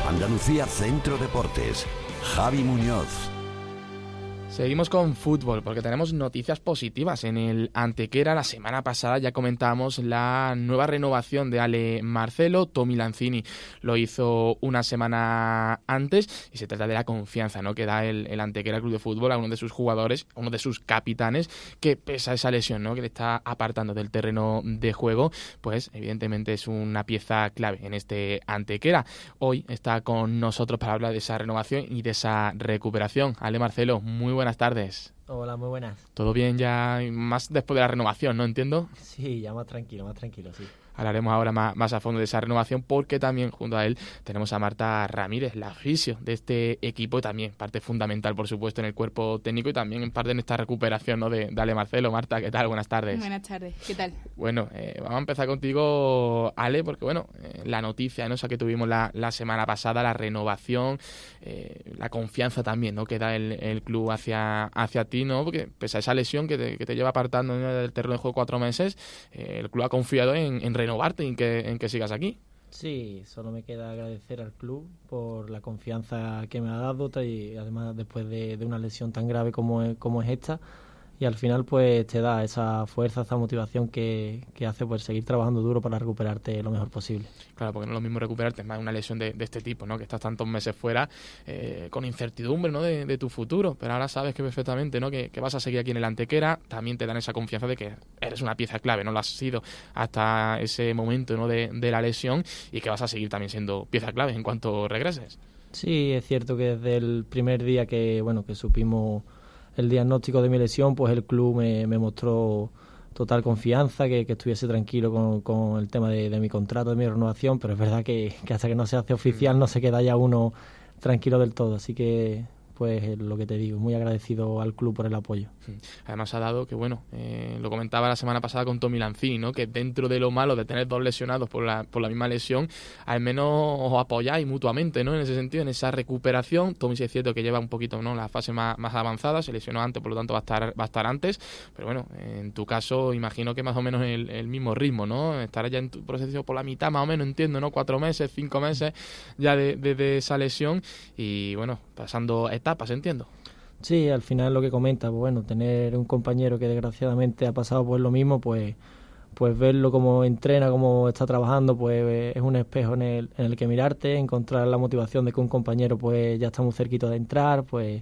Andalucía Centro Deportes. Javi Muñoz. Seguimos con fútbol porque tenemos noticias positivas. En el Antequera la semana pasada ya comentábamos la nueva renovación de Ale Marcelo. Tommy Lanzini lo hizo una semana antes y se trata de la confianza, ¿no?, que da el Antequera Club de Fútbol a uno de sus jugadores, a uno de sus capitanes, que pese a esa lesión, ¿no?, que le está apartando del terreno de juego, pues evidentemente es una pieza clave en este Antequera. Hoy está con nosotros para hablar de esa renovación y de esa recuperación. Ale Marcelo, muy buenas tardes. Hola, muy buenas. ¿Todo bien ya, más después de la renovación, no entiendo? Sí, ya más tranquilo, sí. Hablaremos ahora más a fondo de esa renovación porque también junto a él tenemos a Marta Ramírez, la fisio de este equipo, también parte fundamental, por supuesto, en el cuerpo técnico y también en parte en esta recuperación, ¿no?, de Ale Marcelo. Marta, ¿qué tal? Buenas tardes. Buenas tardes, ¿qué tal? Bueno, vamos a empezar contigo, Ale, porque bueno, la noticia, ¿no?, esa que tuvimos la semana pasada, la renovación, la confianza también, ¿no?, que da el club hacia ti, ¿no?, porque pese a esa lesión que te lleva apartando, ¿no?, del terreno de juego 4 meses, el club ha confiado en renovarte y en que sigas aquí. Sí, solo me queda agradecer al club por la confianza que me ha dado y además después de una lesión tan grave como es esta, y al final pues te da esa fuerza, esa motivación que hace pues seguir trabajando duro para recuperarte lo mejor posible. Claro, porque no es lo mismo recuperarte más de una lesión de este tipo, ¿no?, que estás tantos meses fuera con incertidumbre, ¿no?, de tu futuro, pero ahora sabes que perfectamente, ¿no?, que vas a seguir aquí en el Antequera. También te dan esa confianza de que eres una pieza clave, no lo has sido hasta ese momento, ¿no?, de la lesión, y que vas a seguir también siendo pieza clave en cuanto regreses. Sí, es cierto que desde el primer día que supimos el diagnóstico de mi lesión, pues el club me mostró total confianza, que estuviese tranquilo con el tema de mi contrato, de mi renovación, pero es verdad que hasta que no se hace oficial no se queda ya uno tranquilo del todo, así que pues lo que te digo, muy agradecido al club por el apoyo. Además ha dado que, bueno, lo comentaba la semana pasada con Tommy Lanzini, ¿no?, que dentro de lo malo de tener dos lesionados por la misma lesión, al menos os apoyáis mutuamente, ¿no?, en ese sentido, en esa recuperación. Tommy sí es cierto que lleva un poquito, ¿no?, la fase más avanzada, se lesionó antes, por lo tanto va a estar antes, pero bueno, en tu caso imagino que más o menos el mismo ritmo, ¿no?, estarás ya en tu proceso por la mitad, más o menos, entiendo, ¿no?, 4 meses, 5 meses ya de esa lesión y bueno, pasando etapas, entiendo. Sí, al final lo que comenta, pues bueno, tener un compañero que desgraciadamente ha pasado por lo mismo, pues verlo cómo entrena, cómo está trabajando, pues es un espejo en el que mirarte, encontrar la motivación de que un compañero pues ya está muy cerquito de entrar, pues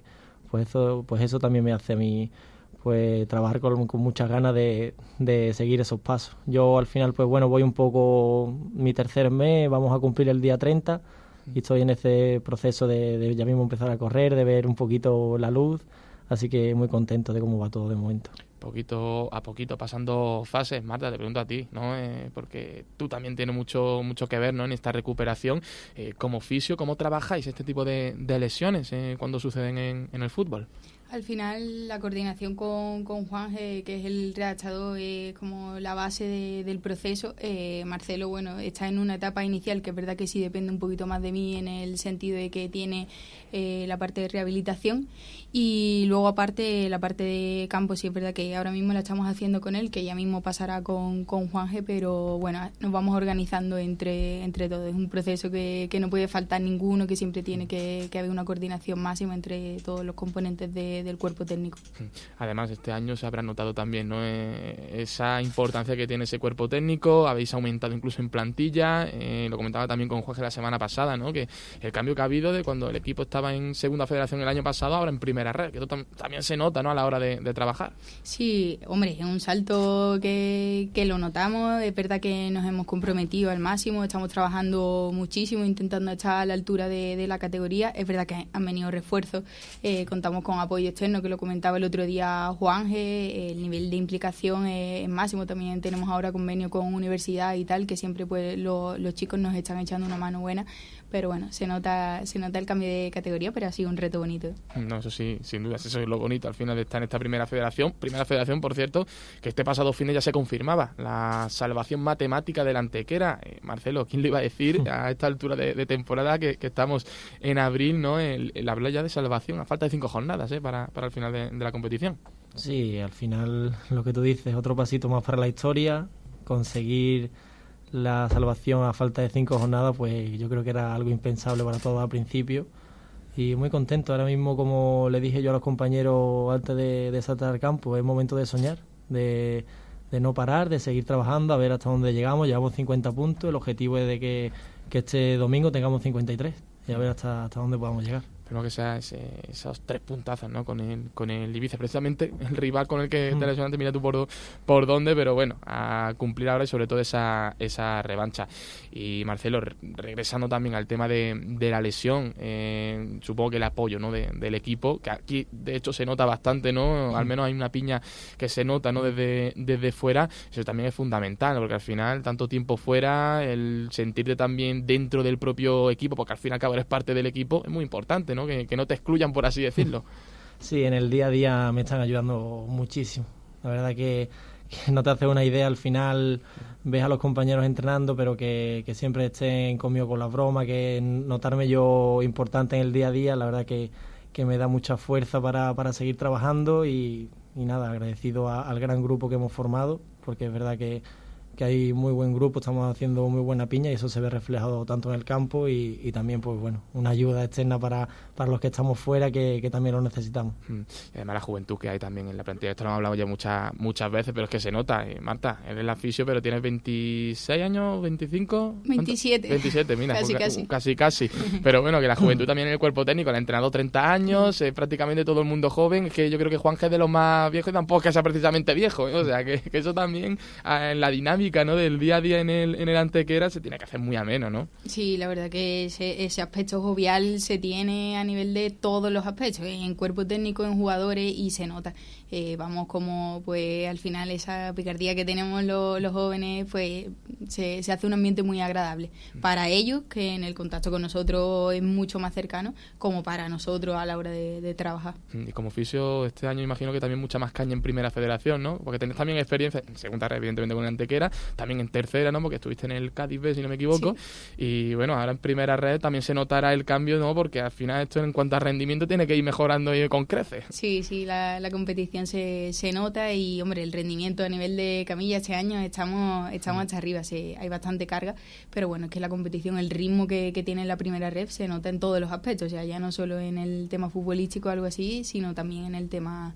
eso también me hace a mí pues trabajar con muchas ganas de seguir esos pasos. Yo al final pues bueno, voy un poco mi tercer mes, vamos a cumplir el día 30 y estoy en ese proceso de ya mismo empezar a correr, de ver un poquito la luz, así que muy contento de cómo va todo de momento. Poquito a poquito, pasando fases. Marta, te pregunto a ti, ¿no?, porque tú también tienes mucho que ver, ¿no?, en esta recuperación. Como fisio, ¿cómo trabajáis este tipo de lesiones cuando suceden en el fútbol? Al final la coordinación con Juan, que es el redactador, es como la base del proceso. Marcelo, bueno, está en una etapa inicial que es verdad que sí depende un poquito más de mí en el sentido de que tiene la parte de rehabilitación, y luego aparte la parte de campo sí es verdad que ahora mismo la estamos haciendo con él, que ya mismo pasará con Juanje, pero bueno, nos vamos organizando entre todos. Es un proceso que no puede faltar ninguno, que siempre tiene que haber una coordinación máxima entre todos los componentes del cuerpo técnico. Además, este año se habrá notado también, ¿no?, esa importancia que tiene ese cuerpo técnico. Habéis aumentado incluso en plantilla, lo comentaba también con Jorge la semana pasada, ¿no?, que el cambio que ha habido de cuando el equipo estaba en segunda federación el año pasado, ahora en primera red, que esto también se nota, ¿no?, a la hora de trabajar. Sí, hombre, es un salto que lo notamos. Es verdad que nos hemos comprometido al máximo, estamos trabajando muchísimo, intentando estar a la altura de la categoría. Es verdad que han venido refuerzos, contamos con apoyo externo, que lo comentaba el otro día Juanje, el nivel de implicación es máximo. También tenemos ahora convenio con universidad y tal, que siempre pues los chicos nos están echando una mano buena, pero bueno, se nota el cambio de categoría, pero ha sido un reto bonito. No, eso sí, sin duda, eso es lo bonito al final de estar en esta primera federación, por cierto, que este pasado fin ya se confirmaba la salvación matemática del Antequera. Marcelo, ¿quién le iba a decir a esta altura de temporada que estamos en abril, ¿no?, el hablar ya de salvación a falta de 5 jornadas para el final de la competición? Sí, al final lo que tú dices, otro pasito más para la historia, conseguir la salvación a falta de 5 jornadas, pues yo creo que era algo impensable para todos al principio. Y muy contento. Ahora mismo, como le dije yo a los compañeros antes de saltar al campo, es momento de soñar, de no parar, de seguir trabajando, a ver hasta dónde llegamos. Llevamos 50 puntos, el objetivo es de que este domingo tengamos 53 y a ver hasta dónde podamos llegar. Espero que sea esos 3 puntazos, ¿no? con el Ibiza, precisamente el rival con el que te lesionaste, mira tú por dónde, pero bueno, a cumplir ahora y sobre todo esa revancha. Y Marcelo, regresando también al tema de la lesión, supongo que el apoyo, ¿no? del equipo, que aquí de hecho se nota bastante, ¿no? Al menos hay una piña que se nota, ¿no? desde fuera. Eso también es fundamental, porque al final tanto tiempo fuera, el sentirte también dentro del propio equipo, porque al fin y al cabo eres parte del equipo, es muy importante, ¿no? Que no te excluyan, por así decirlo. Sí, en el día a día me están ayudando muchísimo. La verdad que no te haces una idea, al final ves a los compañeros entrenando, pero que siempre estén conmigo con las bromas, que notarme yo importante en el día a día, la verdad que me da mucha fuerza para seguir trabajando y nada, agradecido al gran grupo que hemos formado, porque es verdad que hay muy buen grupo, estamos haciendo muy buena piña y eso se ve reflejado tanto en el campo y también, pues bueno, una ayuda externa para los que estamos fuera que también lo necesitamos. Y además la juventud que hay también en la plantilla, esto lo hemos hablado ya muchas veces, pero es que se nota. Marta, eres la fisio, pero tienes 26 años, 25... 27. 27, mira, casi. Pero bueno, que la juventud también en el cuerpo técnico, le ha entrenado 30 años, prácticamente todo el mundo joven, es que yo creo que Juanje es de los más viejos y tampoco es que sea precisamente viejo, o sea, que eso también en la dinámica, ¿no? del día a día en el Antequera se tiene que hacer muy ameno, ¿no? Sí, la verdad que ese aspecto jovial se tiene a nivel de todos los aspectos, en cuerpo técnico, en jugadores, y se nota. Vamos como, pues al final esa picardía que tenemos los jóvenes, pues se hace un ambiente muy agradable para ellos, que en el contacto con nosotros es mucho más cercano, como para nosotros a la hora de trabajar. Y como fisio, este año imagino que también mucha más caña en Primera Federación, ¿no? Porque tenés también experiencia en segunda red, evidentemente, con el Antequera, también en tercera, ¿no? Porque estuviste en el Cádiz B, si no me equivoco, sí. Y bueno, ahora en Primera Red también se notará el cambio, ¿no? Porque al final esto en cuanto a rendimiento tiene que ir mejorando y con creces. Sí, la competición se nota y, hombre, el rendimiento a nivel de camilla este año estamos hasta arriba, hay bastante carga, pero bueno, es que la competición, el ritmo que tiene la Primera Red se nota en todos los aspectos, o sea, ya no solo en el tema futbolístico o algo así, sino también en el tema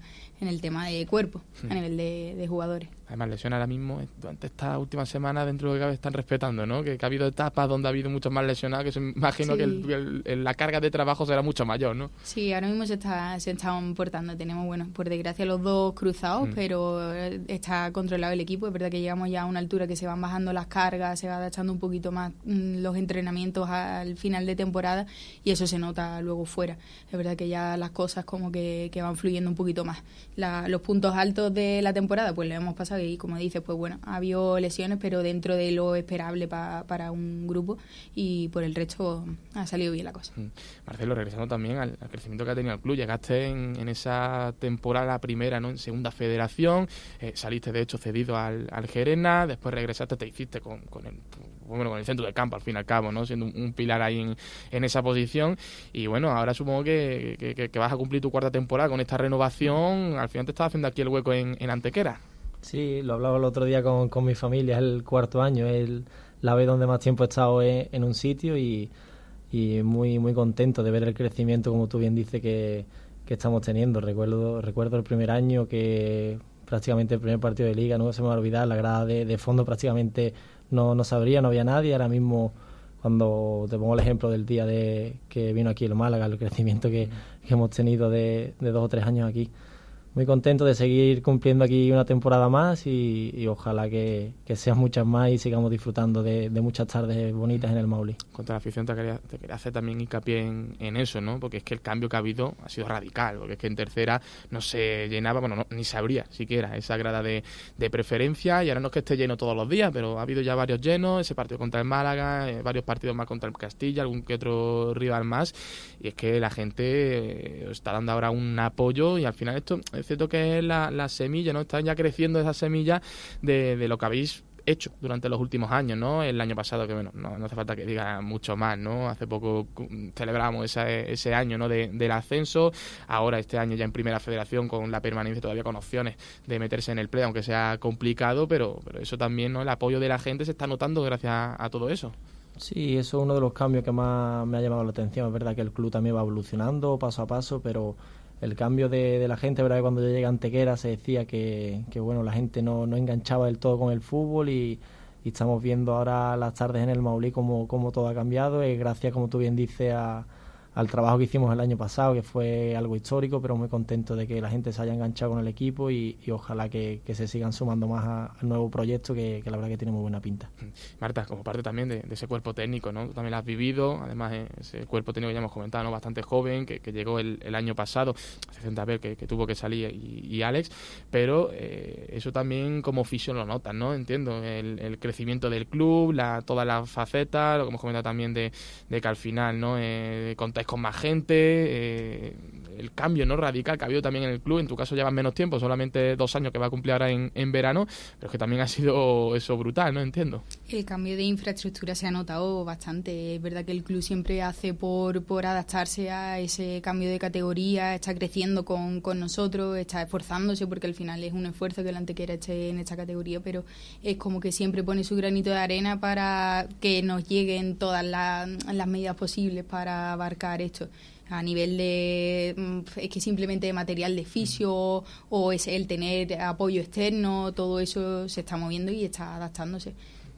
de cuerpo, a nivel de jugadores. Además, lesiones ahora mismo, durante esta última semana, dentro de lo que cabe, están respetando, ¿no? Que ha habido etapas donde ha habido muchos más lesionados, que se imagino que la carga de trabajo será mucho mayor, ¿no? Sí, ahora mismo se están portando. Tenemos, bueno, por desgracia, los dos cruzados, pero está controlado el equipo. Es verdad que llegamos ya a una altura que se van bajando las cargas, se va adaptando un poquito más los entrenamientos al final de temporada y eso se nota luego fuera. Es verdad que ya las cosas como que van fluyendo un poquito más. Los puntos altos de la temporada, pues lo hemos pasado y, como dices, pues bueno, ha habido lesiones, pero dentro de lo esperable para un grupo, y por el resto ha salido bien la cosa. Marcelo, regresando también al crecimiento que ha tenido el club, llegaste en esa temporada primera, ¿no? En segunda federación, saliste de hecho cedido al Gerena, después regresaste, te hiciste con el centro del campo, al fin y al cabo, ¿no? Siendo un pilar ahí en esa posición, y bueno, ahora supongo que vas a cumplir tu cuarta temporada con esta renovación. Al final te estás haciendo aquí el hueco en Antequera. Sí, lo hablaba el otro día con mi familia, es el cuarto año, es la vez donde más tiempo he estado en un sitio y muy muy contento de ver el crecimiento, como tú bien dices, que estamos teniendo. Recuerdo el primer año, que prácticamente el primer partido de liga, no se me va a olvidar, la grada de fondo prácticamente no se abría, no había nadie. Ahora mismo, cuando te pongo el ejemplo del día que vino aquí el Málaga, el crecimiento que hemos tenido de 2 o 3 años aquí. Muy contento de seguir cumpliendo aquí una temporada más y ojalá que sean muchas más y sigamos disfrutando de muchas tardes bonitas en el Mauli. Contra la afición te quería hacer también hincapié en eso, ¿no? Porque es que el cambio que ha habido ha sido radical, porque es que en tercera no se llenaba, ni se abría siquiera esa grada de preferencia, y ahora no es que esté lleno todos los días, pero ha habido ya varios llenos, ese partido contra el Málaga, varios partidos más contra el Castilla, algún que otro rival más, y es que la gente está dando ahora un apoyo, y al final esto es cierto que es la semilla, ¿no? Están ya creciendo esas semillas de lo que habéis hecho durante los últimos años, ¿no? El año pasado, que bueno, no hace falta que diga mucho más, ¿no? Hace poco celebramos ese año, ¿no? Del ascenso. Ahora este año ya en Primera Federación con la permanencia, todavía con opciones de meterse en el play, aunque sea complicado, pero eso también, ¿no? El apoyo de la gente se está notando gracias a todo eso. Sí, eso es uno de los cambios que más me ha llamado la atención. Es verdad que el club también va evolucionando paso a paso, pero el cambio de la gente, verdad que cuando yo llegué a Antequera se decía que bueno, la gente no enganchaba del todo con el fútbol y estamos viendo ahora las tardes en el Maulí como todo ha cambiado, y gracias, como tú bien dices, al trabajo que hicimos el año pasado, que fue algo histórico, pero muy contento de que la gente se haya enganchado con el equipo y ojalá que se sigan sumando más al nuevo proyecto, que la verdad que tiene muy buena pinta. Marta, como parte también de ese cuerpo técnico, ¿no? Tú también lo has vivido, además ese cuerpo técnico que ya hemos comentado, ¿no? Bastante joven, que llegó el año pasado, hace Centabel, que tuvo que salir, y Alex, pero eso también como fisio lo notas, ¿no? Entiendo, el crecimiento del club, todas las facetas, lo que hemos comentado también de que al final, ¿no? Contáis con más gente, el cambio, ¿no? Radical que ha habido también en el club. En tu caso llevas menos tiempo, solamente 2 años que va a cumplir ahora en verano, pero es que también ha sido eso brutal, ¿no? Entiendo. El cambio de infraestructura se ha notado bastante. Es verdad que el club siempre hace por adaptarse a ese cambio de categoría, está creciendo con nosotros, está esforzándose, porque al final es un esfuerzo que el Antequera esté en esta categoría, pero es como que siempre pone su granito de arena para que nos lleguen todas las medidas posibles para abarcar esto. A nivel es que simplemente de material de fisio o es el tener apoyo externo, todo eso se está moviendo y está adaptándose.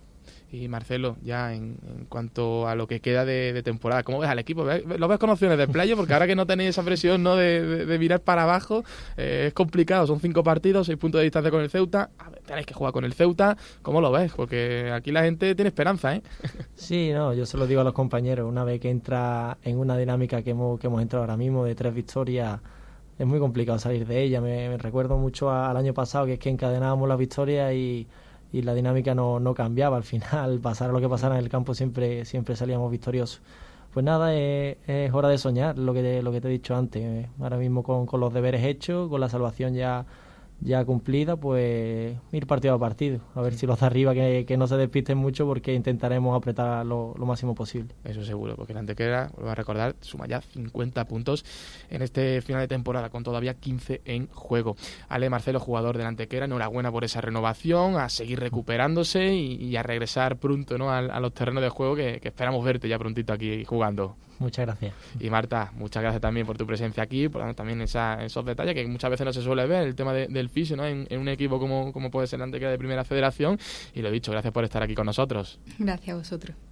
Y Marcelo, ya en cuanto a lo que queda de temporada, ¿cómo ves al equipo? ¿Lo ves con opciones de playo? Porque ahora que no tenéis esa presión, ¿no? de mirar para abajo, es complicado. Son 5 partidos, 6 puntos de distancia con el Ceuta. A ver, tenéis que jugar con el Ceuta. ¿Cómo lo ves? Porque aquí la gente tiene esperanza, ¿eh? Sí, no, yo se lo digo a los compañeros. Una vez que entra en una dinámica que hemos entrado ahora mismo de 3 victorias, es muy complicado salir de ella. Me recuerdo mucho al año pasado, que es que encadenábamos las victorias y la dinámica no cambiaba. Al final, pasara lo que pasara en el campo, siempre salíamos victoriosos. Pues nada, es hora de soñar, lo que te he dicho antes. Ahora mismo con los deberes hechos, con la salvación ya cumplida, pues ir partido a partido, a ver si los de arriba que no se despisten mucho, porque intentaremos apretar lo máximo posible. Eso seguro, porque el Antequera, vuelvo a recordar, suma ya 50 puntos en este final de temporada, con todavía 15 en juego. Ale, Marcelo, jugador del Antequera, enhorabuena por esa renovación, a seguir recuperándose y a regresar pronto, ¿no? a los terrenos de juego, que esperamos verte ya prontito aquí jugando. Muchas gracias. Y Marta, muchas gracias también por tu presencia aquí, por también esos detalles que muchas veces no se suele ver, el tema del fisio, ¿no? en un equipo como puede ser la Antequera de Primera Federación. Y lo dicho, gracias por estar aquí con nosotros. Gracias a vosotros.